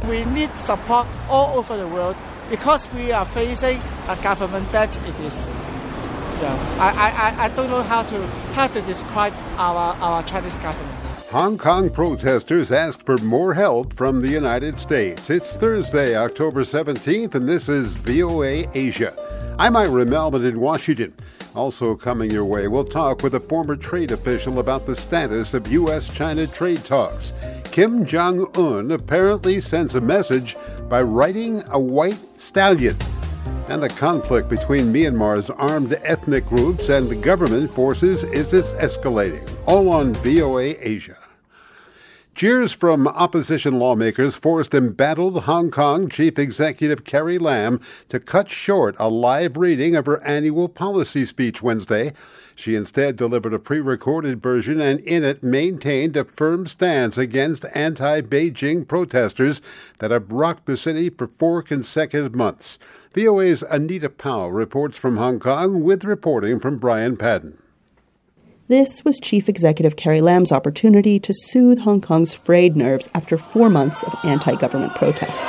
we need support all over the world because we are facing a government that it is. I don't know how to describe our Chinese government. Hong Kong protesters ask for more help from the United States. It's Thursday, October 17th, and this is VOA Asia. I'm Ira Melvin in Washington. Also coming your way, we'll talk with a former trade official about the status of U.S.-China trade talks. Kim Jong-un apparently sends a message by riding a white stallion. And the conflict between Myanmar's armed ethnic groups and the government forces is escalating. All on VOA Asia. Cheers from opposition lawmakers forced embattled Hong Kong Chief Executive Carrie Lam to cut short a live reading of her annual policy speech Wednesday. She instead delivered a pre-recorded version and in it maintained a firm stance against anti-Beijing protesters that have rocked the city for 4 consecutive months. VOA's Anita Powell reports from Hong Kong with reporting from Brian Padden. This was Chief Executive Carrie Lam's opportunity to soothe Hong Kong's frayed nerves after 4 months of anti-government protests.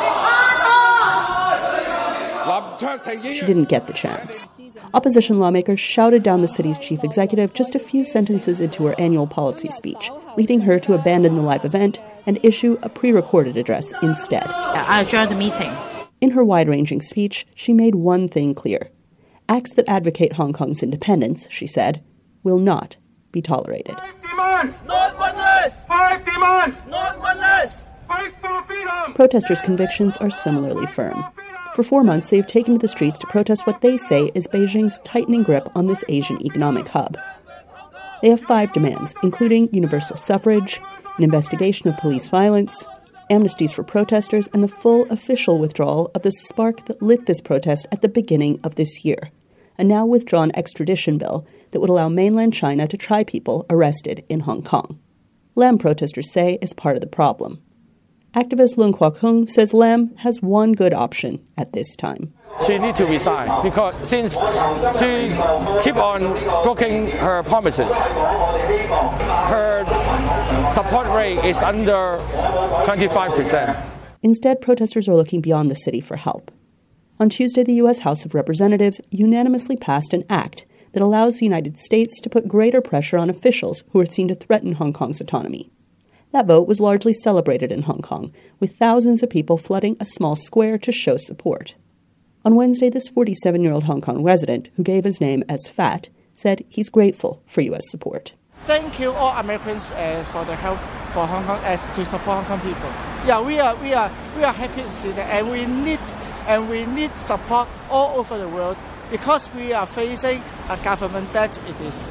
She didn't get the chance. Opposition lawmakers shouted down the city's chief executive just a few sentences into her annual policy speech, leading her to abandon the live event and issue a pre-recorded address instead. I adjourned the meeting. In her wide-ranging speech, she made one thing clear. Acts that advocate Hong Kong's independence, she said, will not be tolerated. 5 demands! Not one less! 5 demands! Not one less! Fight for freedom! Protesters' convictions are similarly firm. For 4 months, they have taken to the streets to protest what they say is Beijing's tightening grip on this Asian economic hub. They have 5 demands, including universal suffrage, an investigation of police violence, amnesties for protesters, and the full official withdrawal of the spark that lit this protest at the beginning of this year, a now-withdrawn extradition bill that would allow mainland China to try people arrested in Hong Kong. Lam protesters say is part of the problem. Activist Lung Kwok-hung says Lam has one good option at this time. She needs to resign because since she keep on broken her promises, her support rate is under 25%. Instead, protesters are looking beyond the city for help. On Tuesday, the U.S. House of Representatives unanimously passed an act that allows the United States to put greater pressure on officials who are seen to threaten Hong Kong's autonomy. That vote was largely celebrated in Hong Kong, with thousands of people flooding a small square to show support. On Wednesday, this 47-year-old Hong Kong resident, who gave his name as Fat, said he's grateful for U.S. support. Thank you all Americans for the help for Hong Kong to support Hong Kong people. Yeah, we are happy to see that, and we need support all over the world because we are facing a government that it is.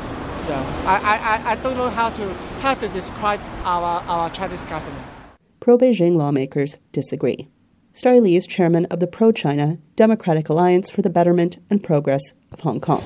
I don't know how to describe our Chinese government. Pro-Beijing lawmakers disagree. Starry Lee is chairman of the pro-China Democratic Alliance for the Betterment and Progress of Hong Kong.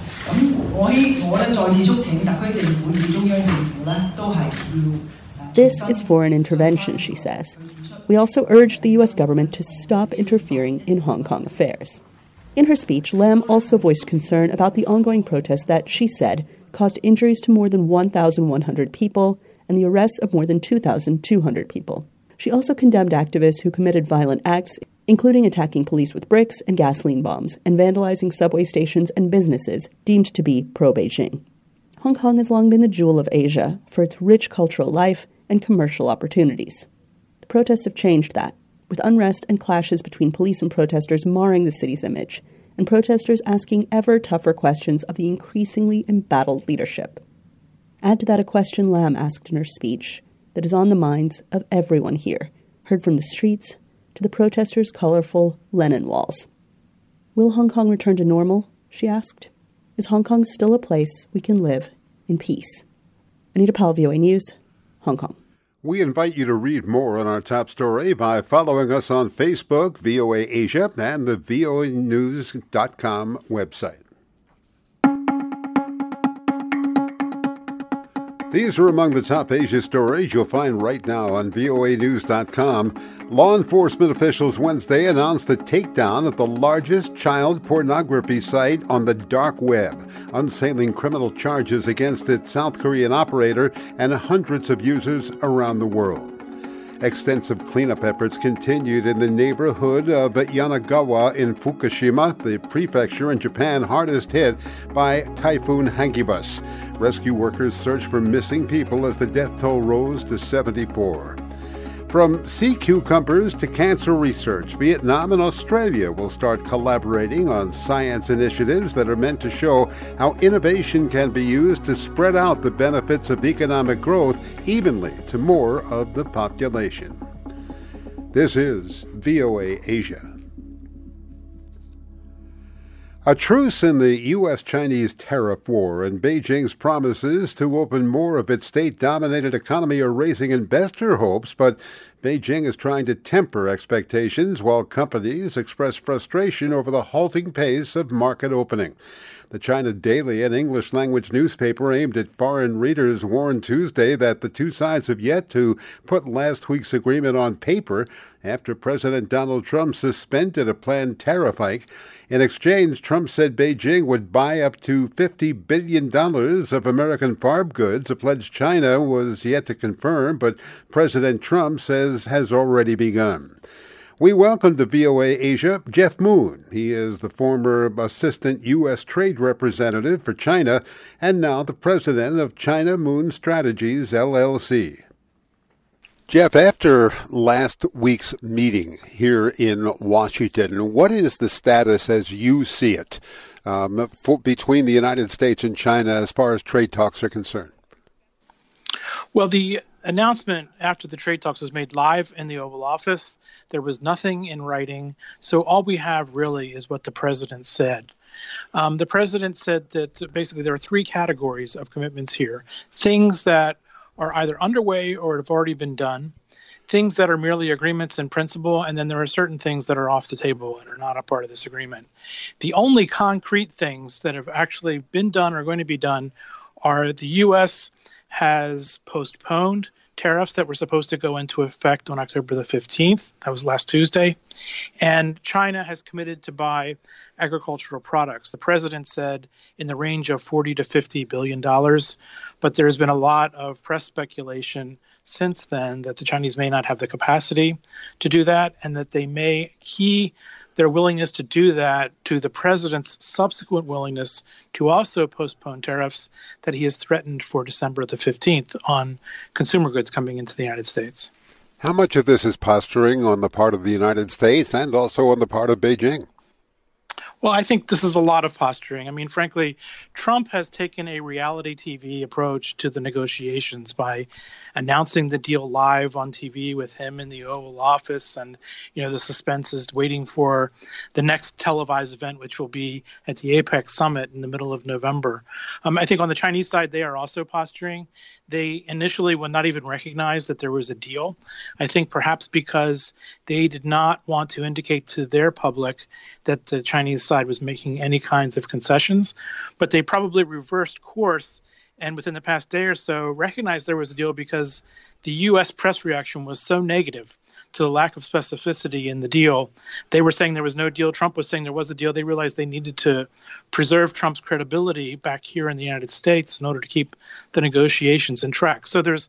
This is foreign intervention, she says. We also urge the U.S. government to stop interfering in Hong Kong affairs. In her speech, Lam also voiced concern about the ongoing protests that, she said, caused injuries to more than 1,100 people and the arrests of more than 2,200 people. She also condemned activists who committed violent acts, including attacking police with bricks and gasoline bombs and vandalizing subway stations and businesses deemed to be pro-Beijing. Hong Kong has long been the jewel of Asia for its rich cultural life and commercial opportunities. The protests have changed that, with unrest and clashes between police and protesters marring the city's image, and protesters asking ever tougher questions of the increasingly embattled leadership. Add to that a question Lam asked in her speech that is on the minds of everyone here, heard from the streets to the protesters' colorful Lenin walls. Will Hong Kong return to normal? She asked. Is Hong Kong still a place we can live in peace? Anita Powell, VOA News, Hong Kong. We invite you to read more on our top story by following us on Facebook, VOA Asia, and the voanews.com website. These are among the top Asia stories you'll find right now on voanews.com. Law enforcement officials Wednesday announced the takedown of the largest child pornography site on the dark web, unsailing criminal charges against its South Korean operator and hundreds of users around the world. Extensive cleanup efforts continued in the neighborhood of Yanagawa in Fukushima, the prefecture in Japan hardest hit by Typhoon Hagibis. Rescue workers search for missing people as the death toll rose to 74. From sea cucumbers to cancer research, Vietnam and Australia will start collaborating on science initiatives that are meant to show how innovation can be used to spread out the benefits of economic growth evenly to more of the population. This is VOA Asia. A truce in the U.S.-Chinese tariff war and Beijing's promises to open more of its state-dominated economy are raising investor hopes, but Beijing is trying to temper expectations while companies express frustration over the halting pace of market opening. The China Daily, an English-language newspaper aimed at foreign readers, warned Tuesday that the two sides have yet to put last week's agreement on paper after President Donald Trump suspended a planned tariff hike. In exchange, Trump said Beijing would buy up to $50 billion of American farm goods, a pledge China was yet to confirm, but President Trump says has already begun. We welcome to VOA Asia Jeff Moon. He is the former Assistant U.S. Trade Representative for China and now the president of China Moon Strategies, LLC. Jeff, after last week's meeting here in Washington, what is the status as you see it between the United States and China as far as trade talks are concerned? Well, the announcement after the trade talks was made live in the Oval Office. There was nothing in writing. So all we have really is what the president said. The president said that basically there are three categories of commitments here. Things that are either underway or have already been done, things that are merely agreements in principle, and then there are certain things that are off the table and are not a part of this agreement. The only concrete things that have actually been done or are going to be done are the U.S. has postponed tariffs that were supposed to go into effect on October the 15th. That was last Tuesday. And China has committed to buy agricultural products. The president said in the range of $40 to $50 billion. But there's been a lot of press speculation since then that the Chinese may not have the capacity to do that and that they may key their willingness to do that to the president's subsequent willingness to also postpone tariffs that he has threatened for December the 15th on consumer goods coming into the United States. How much of this is posturing on the part of the United States and also on the part of Beijing? Well, I think this is a lot of posturing. I mean, frankly, Trump has taken a reality TV approach to the negotiations by announcing the deal live on TV with him in the Oval Office. And, the suspense is waiting for the next televised event, which will be at the APEC summit in the middle of November. I think on the Chinese side, they are also posturing. They initially would not even recognize that there was a deal. I think perhaps because they did not want to indicate to their public that the Chinese side was making any kinds of concessions, but they probably reversed course and within the past day or so recognized there was a deal because the U.S. press reaction was so negative to the lack of specificity in the deal. They were saying there was no deal. Trump was saying there was a deal. They realized they needed to preserve Trump's credibility back here in the United States in order to keep the negotiations in track. So there's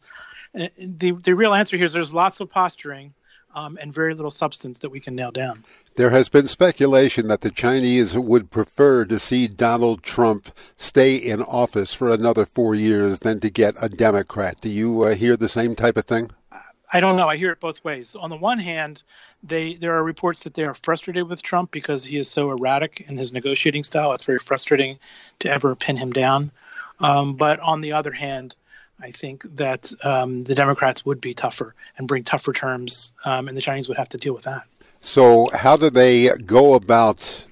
the real answer here is there's lots of posturing and very little substance that we can nail down. There has been speculation that the Chinese would prefer to see Donald Trump stay in office for another 4 years than to get a Democrat. Do you hear the same type of thing? I don't know. I hear it both ways. On the one hand, there are reports that they are frustrated with Trump because he is so erratic in his negotiating style. It's very frustrating to ever pin him down. But on the other hand, I think that the Democrats would be tougher and bring tougher terms, and the Chinese would have to deal with that. So how do they go about,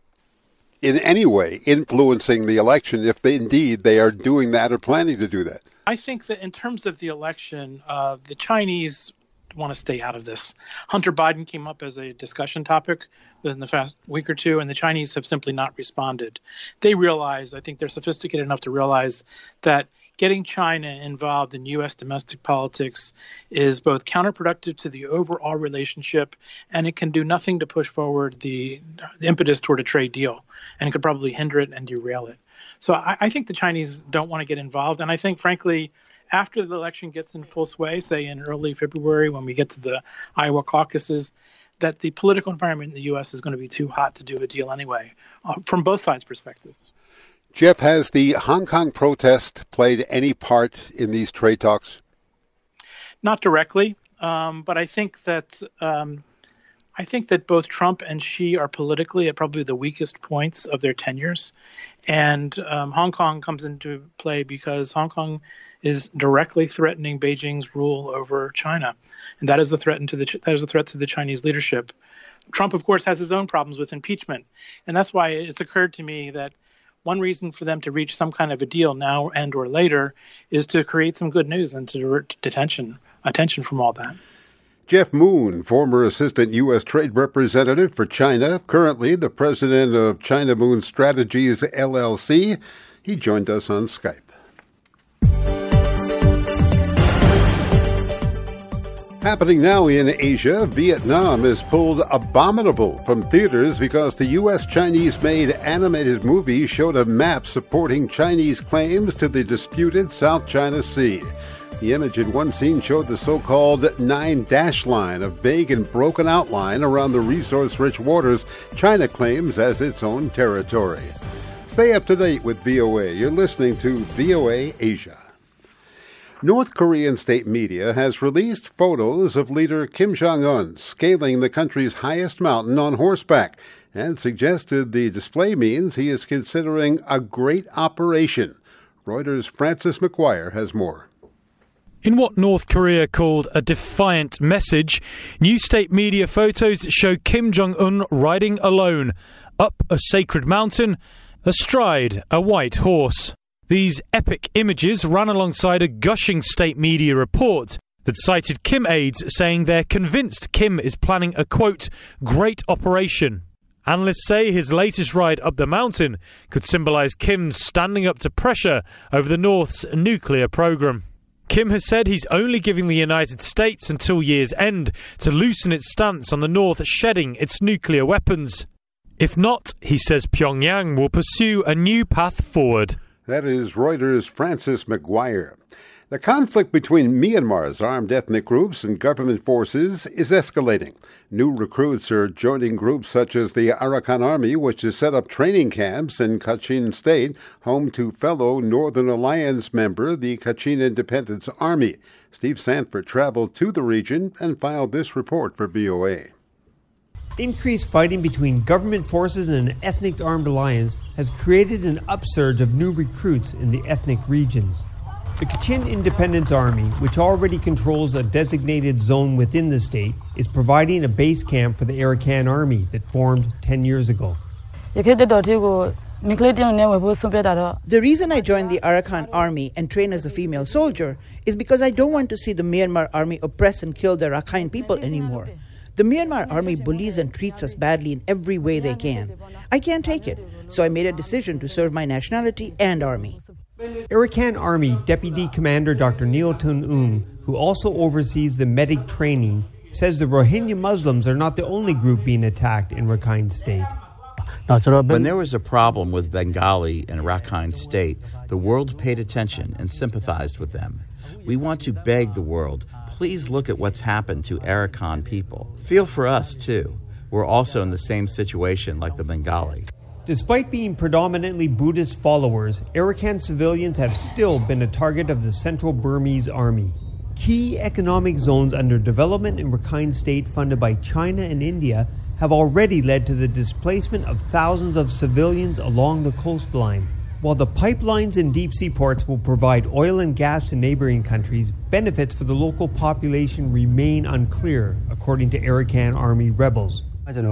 in any way, influencing the election if they are doing that or planning to do that? I think that in terms of the election, the Chinese want to stay out of this. Hunter Biden came up as a discussion topic within the past week or two, and the Chinese have simply not responded. They realize, I think they're sophisticated enough to realize that getting China involved in U.S. domestic politics is both counterproductive to the overall relationship, and it can do nothing to push forward the impetus toward a trade deal, and it could probably hinder it and derail it. So I think the Chinese don't want to get involved, and I think, frankly, after the election gets in full sway, say in early February when we get to the Iowa caucuses, that the political environment in the U.S. is going to be too hot to do a deal anyway, from both sides' perspectives. Jeff, has the Hong Kong protest played any part in these trade talks? Not directly, but I think that both Trump and Xi are politically at probably the weakest points of their tenures, and Hong Kong comes into play because Hong Kong is directly threatening Beijing's rule over China, and that is a threat to the Chinese leadership. Trump, of course, has his own problems with impeachment, and that's why it's occurred to me that one reason for them to reach some kind of a deal now and or later is to create some good news and to divert attention from all that. Jeff Moon, former assistant U.S. trade representative for China, currently the president of China Moon Strategies, LLC. He joined us on Skype. Happening now in Asia, Vietnam has pulled Abominable from theaters because the U.S.-Chinese-made animated movie showed a map supporting Chinese claims to the disputed South China Sea. The image in one scene showed the so-called 9 dash line, a vague and broken outline around the resource-rich waters China claims as its own territory. Stay up to date with VOA. You're listening to VOA Asia. North Korean state media has released photos of leader Kim Jong-un scaling the country's highest mountain on horseback and suggested the display means he is considering a great operation. Reuters' Francis McGuire has more. In what North Korea called a defiant message, new state media photos show Kim Jong-un riding alone up a sacred mountain, astride a white horse. These epic images ran alongside a gushing state media report that cited Kim aides saying they're convinced Kim is planning a, quote, great operation. Analysts say his latest ride up the mountain could symbolize Kim's standing up to pressure over the North's nuclear program. Kim has said he's only giving the United States until year's end to loosen its stance on the North shedding its nuclear weapons. If not, he says Pyongyang will pursue a new path forward. That is Reuters' Francis McGuire. The conflict between Myanmar's armed ethnic groups and government forces is escalating. New recruits are joining groups such as the Arakan Army, which has set up training camps in Kachin State, home to fellow Northern Alliance member, the Kachin Independence Army. Steve Sanford traveled to the region and filed this report for VOA. Increased fighting between government forces and an ethnic armed alliance has created an upsurge of new recruits in the ethnic regions. The Kachin Independence Army, which already controls a designated zone within the state, is providing a base camp for the Arakan Army that formed 10 years ago. The reason I joined the Arakan Army and train as a female soldier is because I don't want to see the Myanmar Army oppress and kill the Rakhine people anymore. The Myanmar Army bullies and treats us badly in every way they can. I can't take it, so I made a decision to serve my nationality and army. Arakan Army Deputy Commander Dr. Neotun Ung, who also oversees the medic training, says the Rohingya Muslims are not the only group being attacked in Rakhine State. When there was a problem with Bengali in Rakhine State, the world paid attention and sympathized with them. We want to beg the world, please look at what's happened to Arakan people. Feel for us, too. We're also in the same situation like the Bengali. Despite being predominantly Buddhist followers, Arakan civilians have still been a target of the Central Burmese Army. Key economic zones under development in Rakhine State funded by China and India have already led to the displacement of thousands of civilians along the coastline. While the pipelines and deep-sea ports will provide oil and gas to neighboring countries, benefits for the local population remain unclear, according to Arakan Army rebels.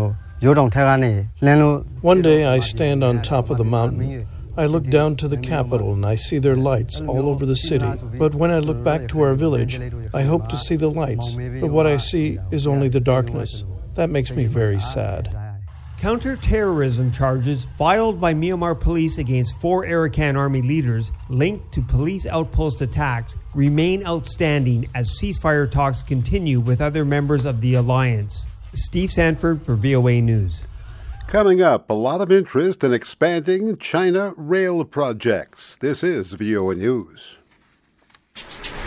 One day I stand on top of the mountain. I look down to the capital and I see their lights all over the city. But when I look back to our village, I hope to see the lights. But what I see is only the darkness. That makes me very sad. Counter-terrorism charges filed by Myanmar police against 4 Arakan Army leaders linked to police outpost attacks remain outstanding as ceasefire talks continue with other members of the alliance. Steve Sanford for VOA News. Coming up, a lot of interest in expanding China rail projects. This is VOA News.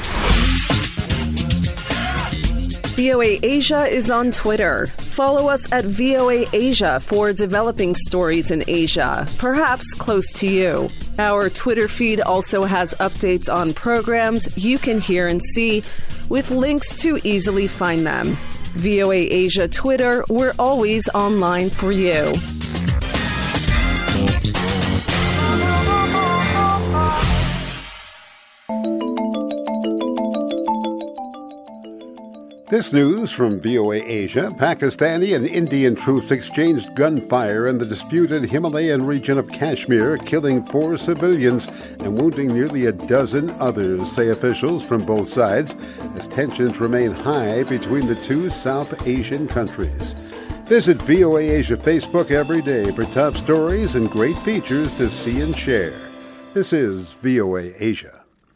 VOA Asia is on Twitter. Follow us at VOA Asia for developing stories in Asia, perhaps close to you. Our Twitter feed also has updates on programs you can hear and see, with links to easily find them. VOA Asia Twitter, we're always online for you. This news from VOA Asia. Pakistani and Indian troops exchanged gunfire in the disputed Himalayan region of Kashmir, killing 4 civilians and wounding nearly a dozen others, say officials from both sides, as tensions remain high between the two South Asian countries. Visit VOA Asia Facebook every day for top stories and great features to see and share. This is VOA Asia.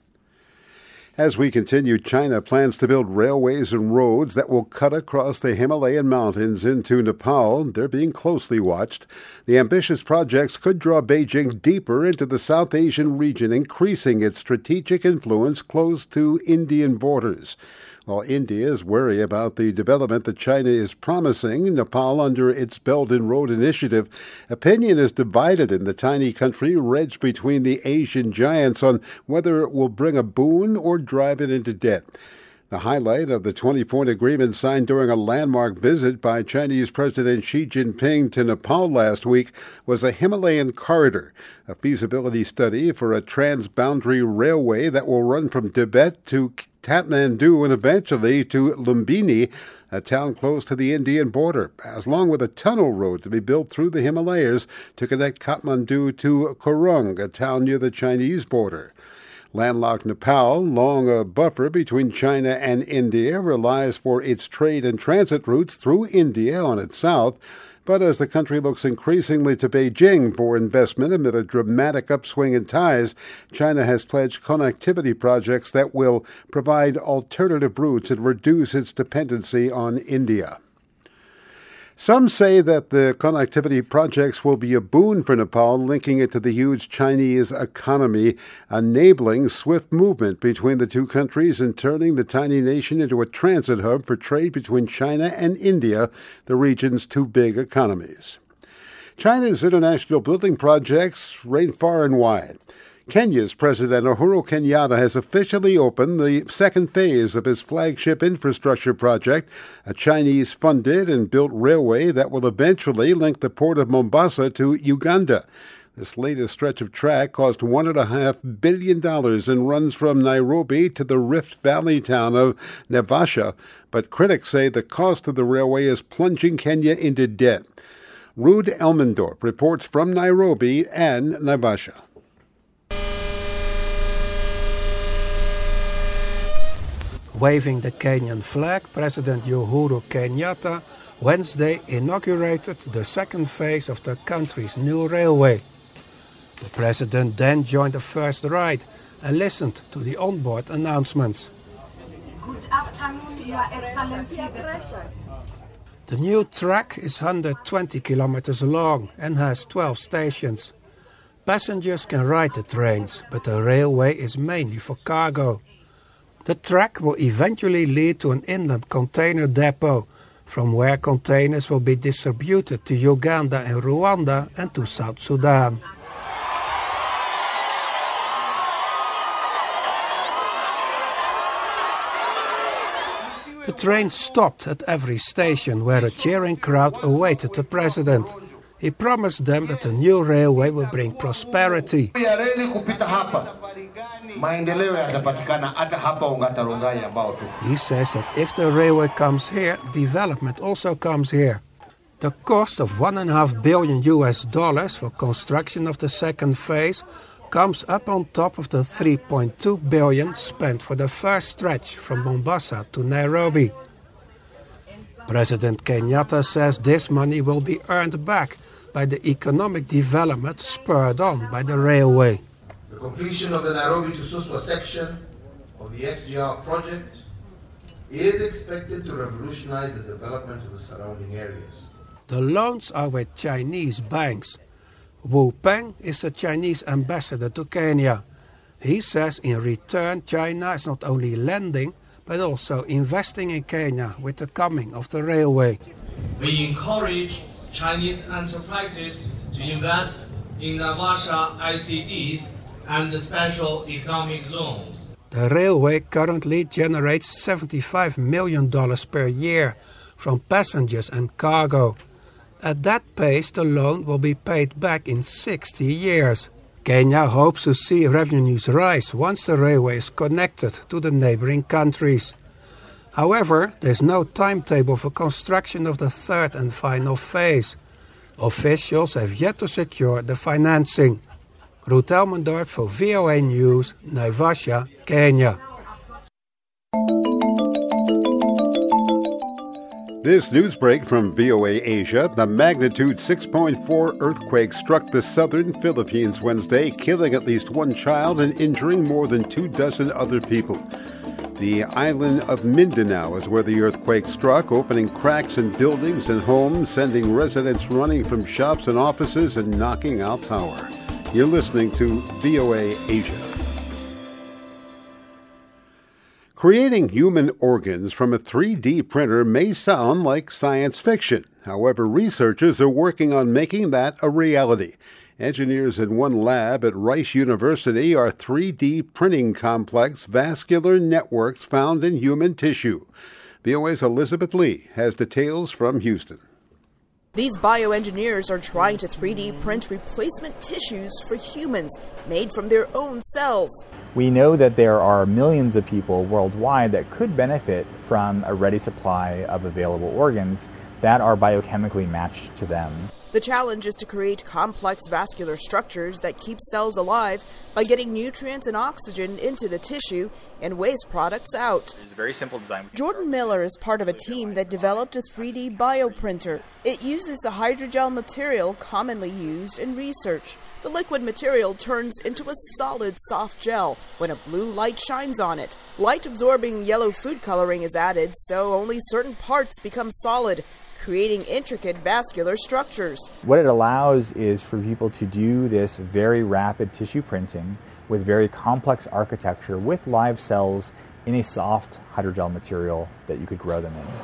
As we continue, China plans to build railways and roads that will cut across the Himalayan mountains into Nepal. They're being closely watched. The ambitious projects could draw Beijing deeper into the South Asian region, increasing its strategic influence close to Indian borders. While India is wary about the development that China is promising Nepal under its Belt and Road Initiative, opinion is divided in the tiny country, wedged between the Asian giants, on whether it will bring a boon or drive it into debt. The highlight of the 20-point agreement signed during a landmark visit by Chinese President Xi Jinping to Nepal last week was a Himalayan corridor, a feasibility study for a transboundary railway that will run from Tibet to Kathmandu and eventually to Lumbini, a town close to the Indian border, along with a tunnel road to be built through the Himalayas to connect Kathmandu to Korung, a town near the Chinese border. Landlocked Nepal, long a buffer between China and India, relies for its trade and transit routes through India on its south. But as the country looks increasingly to Beijing for investment amid a dramatic upswing in ties, China has pledged connectivity projects that will provide alternative routes and reduce its dependency on India. Some say that the connectivity projects will be a boon for Nepal, linking it to the huge Chinese economy, enabling swift movement between the two countries and turning the tiny nation into a transit hub for trade between China and India, the region's two big economies. China's international building projects range far and wide. Kenya's President Uhuru Kenyatta has officially opened the second phase of his flagship infrastructure project, a Chinese-funded and built railway that will eventually link the port of Mombasa to Uganda. This latest stretch of track cost $1.5 billion and runs from Nairobi to the Rift Valley town of Naivasha, but critics say the cost of the railway is plunging Kenya into debt. Ruud Elmendorp reports from Nairobi and Naivasha. Waving the Kenyan flag, President Uhuru Kenyatta Wednesday inaugurated the second phase of the country's new railway. The president then joined the first ride and listened to the onboard announcements. Good afternoon, Your Excellency the President. The new track is 120 kilometers long and has 12 stations. Passengers can ride the trains, but the railway is mainly for cargo. The track will eventually lead to an inland container depot, from where containers will be distributed to Uganda and Rwanda and to South Sudan. The train stopped at every station where a cheering crowd awaited the president. He promised them that the new railway will bring prosperity. He says that if the railway comes here, development also comes here. The cost of $1.5 billion for construction of the second phase comes up on top of the $3.2 billion spent for the first stretch from Mombasa to Nairobi. President Kenyatta says this money will be earned back by the economic development spurred on by the railway. The completion of the Nairobi to Suswa section of the SGR project is expected to revolutionize the development of the surrounding areas. The loans are with Chinese banks. Wu Peng is a Chinese ambassador to Kenya. He says in return China is not only lending but also investing in Kenya with the coming of the railway. We encourage Chinese enterprises to invest in Naivasha ICDs and the special economic zones. The railway currently generates $75 million per year from passengers and cargo. At that pace, the loan will be paid back in 60 years. Kenya hopes to see revenues rise once the railway is connected to the neighboring countries. However, there's no timetable for construction of the third and final phase. Officials have yet to secure the financing. Ruud Elmendorp for VOA News, Naivasha, Kenya. This news break from VOA Asia. The magnitude 6.4 earthquake struck the southern Philippines Wednesday, killing at least one child and injuring more than 24 other people. The island of Mindanao is where the earthquake struck, opening cracks in buildings and homes, sending residents running from shops and offices and knocking out power. You're listening to VOA Asia. Creating human organs from a 3D printer may sound like science fiction. However, researchers are working on making that a reality. Engineers in one lab at Rice University are 3D printing complex vascular networks found in human tissue. VOA's Elizabeth Lee has details from Houston. These bioengineers are trying to 3D print replacement tissues for humans made from their own cells. We know that there are millions of people worldwide that could benefit from a ready supply of available organs that are biochemically matched to them. The challenge is to create complex vascular structures that keep cells alive by getting nutrients and oxygen into the tissue and waste products out. It's a very simple design. Jordan Miller is part of a team that developed a 3D bioprinter. It uses a hydrogel material commonly used in research. The liquid material turns into a solid, soft gel when a blue light shines on it. Light-absorbing yellow food coloring is added, so only certain parts become solid, creating intricate vascular structures. What it allows is for people to do this very rapid tissue printing with very complex architecture with live cells in a soft hydrogel material that you could grow them in.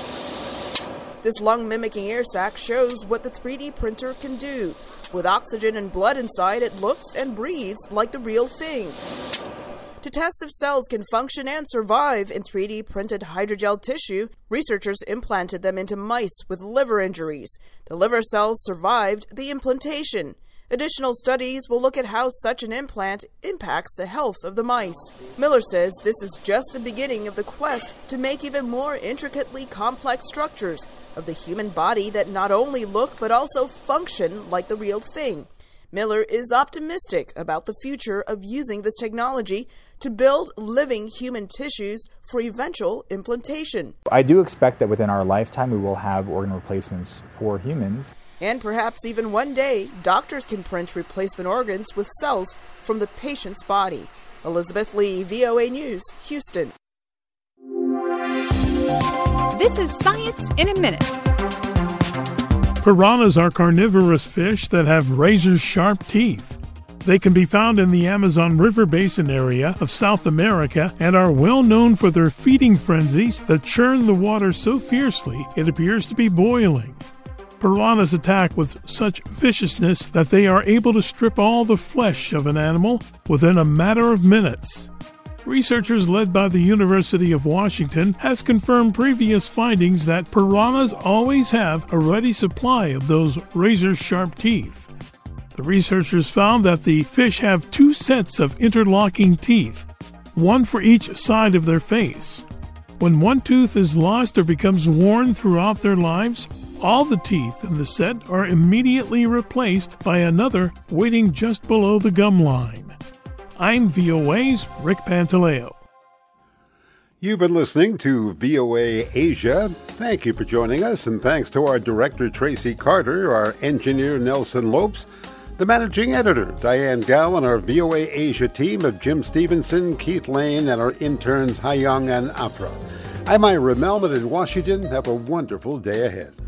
This lung-mimicking air sac shows what the 3D printer can do. With oxygen and blood inside, it looks and breathes like the real thing. To test if cells can function and survive in 3D printed hydrogel tissue, researchers implanted them into mice with liver injuries. The liver cells survived the implantation. Additional studies will look at how such an implant impacts the health of the mice. Miller says this is just the beginning of the quest to make even more intricately complex structures of the human body that not only look but also function like the real thing. Miller is optimistic about the future of using this technology to build living human tissues for eventual implantation. I do expect that within our lifetime we will have organ replacements for humans. And perhaps even one day, doctors can print replacement organs with cells from the patient's body. Elizabeth Lee, VOA News, Houston. This is Science in a Minute. Piranhas are carnivorous fish that have razor-sharp teeth. They can be found in the Amazon River Basin area of South America and are well known for their feeding frenzies that churn the water so fiercely it appears to be boiling. Piranhas attack with such viciousness that they are able to strip all the flesh of an animal within a matter of minutes. Researchers led by the University of Washington has confirmed previous findings that piranhas always have a ready supply of those razor-sharp teeth. The researchers found that the fish have two sets of interlocking teeth, one for each side of their face. When one tooth is lost or becomes worn throughout their lives, all the teeth in the set are immediately replaced by another waiting just below the gum line. I'm VOA's Rick Pantaleo. You've been listening to VOA Asia. Thank you for joining us, and thanks to our director, Tracy Carter, our engineer, Nelson Lopes, the managing editor, Diane Gow, and our VOA Asia team of Jim Stevenson, Keith Lane, and our interns, Hayoung and Afra. I'm Ira Melman in Washington. Have a wonderful day ahead.